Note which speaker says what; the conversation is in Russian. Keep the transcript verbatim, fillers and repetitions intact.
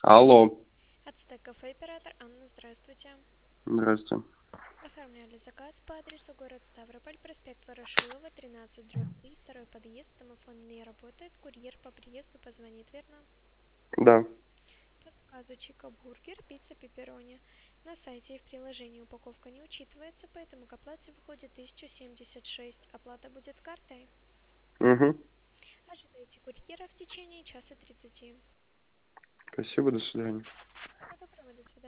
Speaker 1: Алло.
Speaker 2: Ацтек кафе, оператор Анна, здравствуйте.
Speaker 1: Здрасте.
Speaker 2: Оформляли заказ по адресу город Ставрополь, проспект Ворошилова, тринадцать, дробь три, второй подъезд, домофон не работает, курьер по приезду позвонит, верно?
Speaker 1: Да.
Speaker 2: По заказу Чика Бургер, пицца пепперони. На сайте и в приложении упаковка не учитывается, поэтому к оплате выходит тысяча семьдесят шесть. Оплата будет картой.
Speaker 1: Угу.
Speaker 2: Ожидайте курьера в течение часа тридцати.
Speaker 1: Спасибо, до свидания.
Speaker 2: Всего доброго, до свидания.